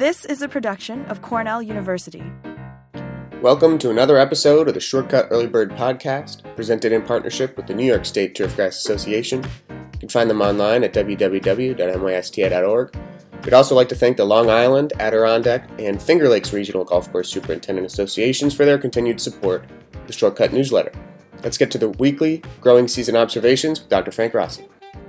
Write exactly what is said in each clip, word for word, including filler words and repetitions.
This is a production of Cornell University. Welcome to another episode of the Shortcut Early Bird Podcast, presented in partnership with the New York State Turfgrass Association. You can find them online at w w w dot n y s t a dot org. We'd also like to thank the Long Island, Adirondack, and Finger Lakes Regional Golf Course Superintendent Associations for their continued support of the Shortcut newsletter. Let's get to the weekly growing season observations with Doctor Frank Rossi.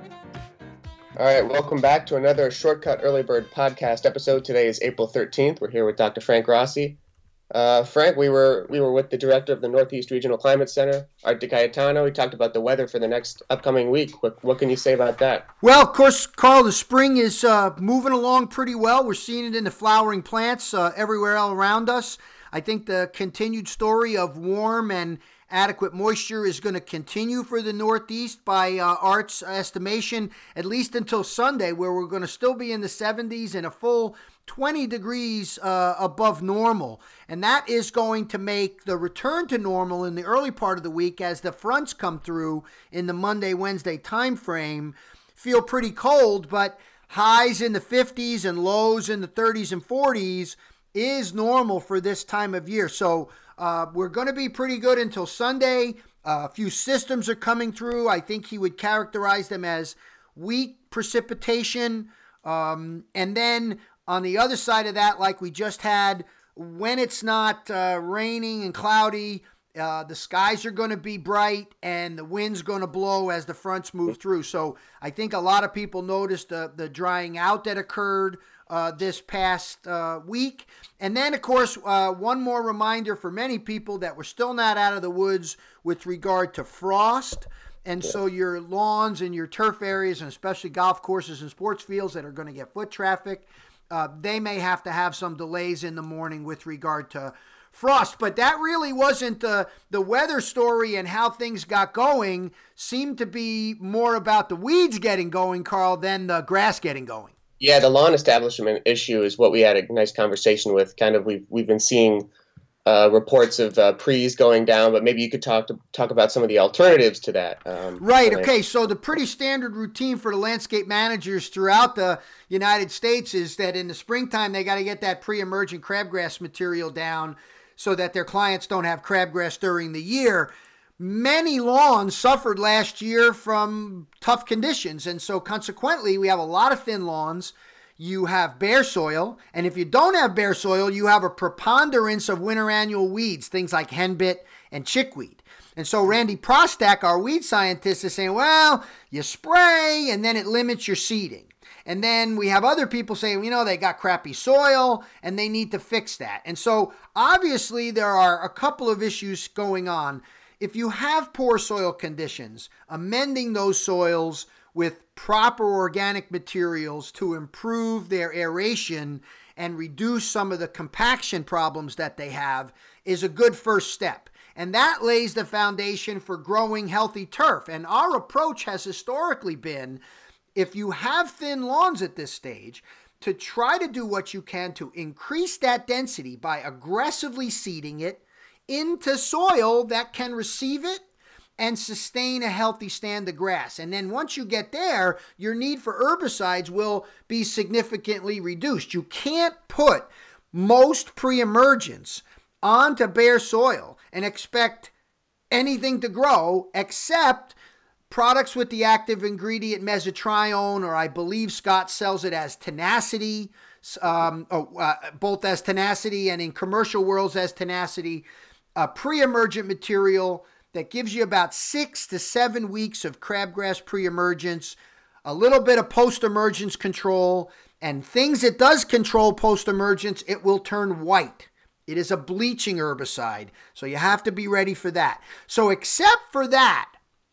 All right, welcome back to another Shortcut Early Bird Podcast episode. Today is April thirteenth. We're here with Doctor Frank Rossi. Uh, Frank, we were we were with the director of the Northeast Regional Climate Center, Art DiCaetano. We talked about the weather for the next upcoming week. What, what can you say about that? Well, of course, Carl, the spring is uh, moving along pretty well. We're seeing it in the flowering plants uh, everywhere all around us. I think the continued story of warm and adequate moisture is going to continue for the Northeast by uh, Art's estimation, at least until Sunday, where we're going to still be in the seventies and a full twenty degrees uh, above normal. And that is going to make the return to normal in the early part of the week as the fronts come through in the Monday, Wednesday time frame feel pretty cold, but highs in the fifties and lows in the thirties and forties is normal for this time of year. So uh, we're going to be pretty good until Sunday. Uh, a few systems are coming through. I think he would characterize them as weak precipitation. Um, and then on the other side of that, like we just had, when it's not uh, raining and cloudy, uh, the skies are going to be bright and the wind's going to blow as the fronts move through. So I think a lot of people noticed the, the drying out that occurred uh, this past uh, week. And then, of course, uh, one more reminder for many people that we're still not out of the woods with regard to frost. And so your lawns and your turf areas, and especially golf courses and sports fields that are going to get foot traffic, Uh, they may have to have some delays in the morning with regard to frost. But that really wasn't the, the weather story, and how things got going seemed to be more about the weeds getting going, Carl, than the grass getting going. Yeah, the lawn establishment issue is what we had a nice conversation with. Kind of we've, we've been seeing uh, reports of uh, pre's going down, but maybe you could talk to, talk about some of the alternatives to that. Um, right. Okay. So the pretty standard routine for the landscape managers throughout the United States is that in the springtime, they got to get that pre-emergent crabgrass material down so that their clients don't have crabgrass during the year. Many lawns suffered last year from tough conditions. And so consequently, we have a lot of thin lawns. You have bare soil, and if you don't have bare soil, you have a preponderance of winter annual weeds, things like henbit and chickweed. And so Randy Prostak, our weed scientist, is saying, well, you spray, and then it limits your seeding. And then we have other people saying, you know, they got crappy soil, and they need to fix that. And so obviously there are a couple of issues going on. If you have poor soil conditions, amending those soils with proper organic materials to improve their aeration and reduce some of the compaction problems that they have is a good first step. And that lays the foundation for growing healthy turf. And our approach has historically been, if you have thin lawns at this stage, to try to do what you can to increase that density by aggressively seeding it into soil that can receive it and sustain a healthy stand of grass. And then once you get there, your need for herbicides will be significantly reduced. You can't put most pre-emergents onto bare soil and expect anything to grow except products with the active ingredient mesotrione, or I believe Scott sells it as tenacity, um, oh, uh, both as tenacity and in commercial worlds as tenacity, a pre-emergent material that gives you about six to seven weeks of crabgrass pre-emergence, a little bit of post-emergence control, and things it does control post-emergence, it will turn white. It is a bleaching herbicide, so you have to be ready for that. So except for that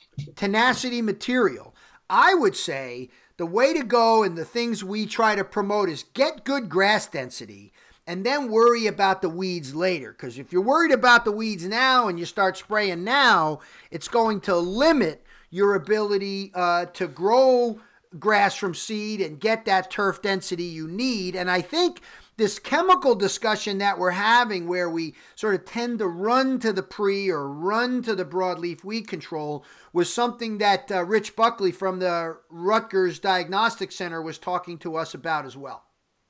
tenacity material, I would say the way to go and the things we try to promote is get good grass density and then worry about the weeds later. Because if you're worried about the weeds now and you start spraying now, it's going to limit your ability uh, to grow grass from seed and get that turf density you need. And I think this chemical discussion that we're having, where we sort of tend to run to the pre or run to the broadleaf weed control, was something that uh, Rich Buckley from the Rutgers Diagnostic Center was talking to us about as well.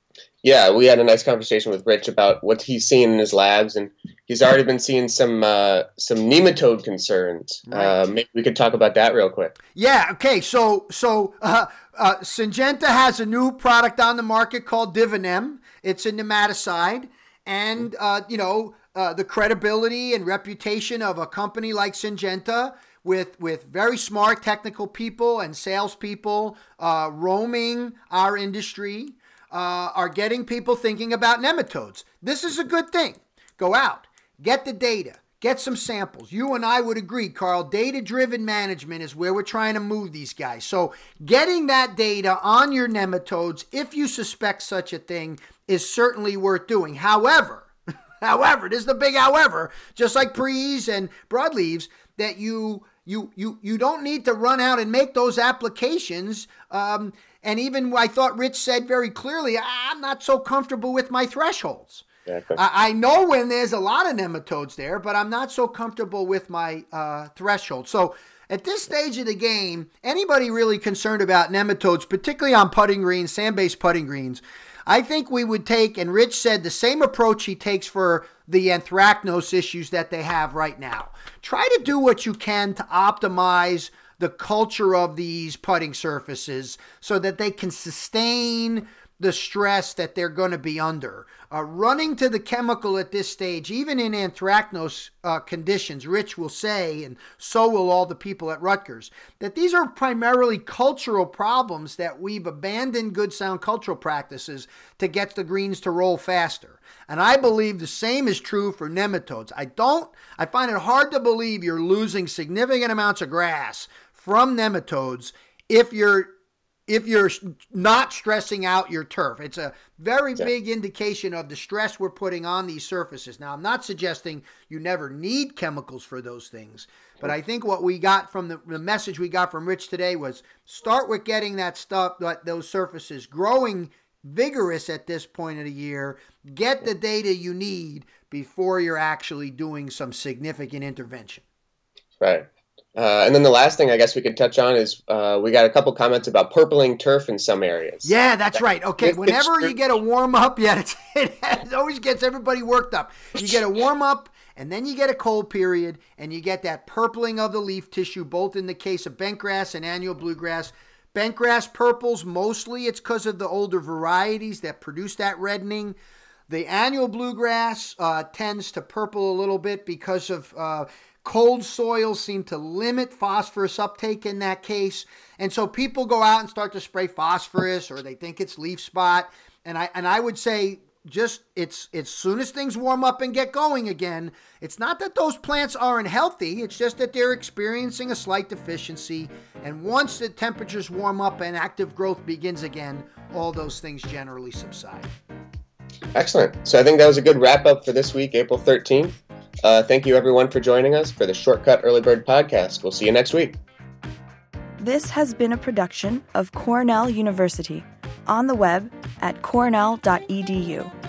Yeah, we had a nice conversation with Rich about what he's seeing in his labs, and he's already been seeing some uh, some nematode concerns. Right. Uh, maybe we could talk about that real quick. Yeah. Okay. So so uh, uh, Syngenta has a new product on the market called Divinem. It's a nematicide, and uh, you know uh, the credibility and reputation of a company like Syngenta, with with very smart technical people and salespeople uh, roaming our industry. Uh, are getting people thinking about nematodes. This is a good thing. Go out, get the data, get some samples. You and I would agree, Carl, data-driven management is where we're trying to move these guys. So getting that data on your nematodes, if you suspect such a thing, is certainly worth doing. However, however, this is the big however, just like prees and broadleaves, that you you you you don't need to run out and make those applications. Um, And even I thought Rich said very clearly, I'm not so comfortable with my thresholds. Exactly. I, I know when there's a lot of nematodes there, but I'm not so comfortable with my uh, threshold. So at this stage of the game, anybody really concerned about nematodes, particularly on putting greens, sand-based putting greens, I think we would take, and Rich said, the same approach he takes for the anthracnose issues that they have right now. Try to do what you can to optimize the culture of these putting surfaces so that they can sustain the stress that they're going to be under. Uh, running to the chemical at this stage, even in anthracnose uh, conditions, Rich will say, and so will all the people at Rutgers, that these are primarily cultural problems that we've abandoned good sound cultural practices to get the greens to roll faster. And I believe the same is true for nematodes. I don't, I find it hard to believe you're losing significant amounts of grass from nematodes if you're if you're not stressing out your turf. It's a very yeah. big indication of the stress we're putting on these surfaces. Now, I'm not suggesting you never need chemicals for those things, but I think what we got from the, the message we got from Rich today was start with getting that stuff, that those surfaces growing vigorous at this point of the year. Get the data you need before you're actually doing some significant intervention. Right. Uh, and then the last thing I guess we could touch on is uh, we got a couple comments about purpling turf in some areas. Yeah, that's right. Okay, whenever you get a warm-up, yeah, it, it always gets everybody worked up. You get a warm-up, and then you get a cold period, and you get that purpling of the leaf tissue, both in the case of bentgrass and annual bluegrass. Bentgrass purples, mostly it's because of the older varieties that produce that reddening. The annual bluegrass uh, tends to purple a little bit because of... Uh, Cold soils seem to limit phosphorus uptake in that case. And so people go out and start to spray phosphorus, or they think it's leaf spot. And I and I would say just it's as soon as things warm up and get going again, it's not that those plants aren't healthy. It's just that they're experiencing a slight deficiency. And once the temperatures warm up and active growth begins again, all those things generally subside. Excellent. So I think that was a good wrap up for this week, April thirteenth. Uh, thank you, everyone, for joining us for the Shortcut Early Bird Podcast. We'll see you next week. This has been a production of Cornell University, on the web at cornell dot e d u.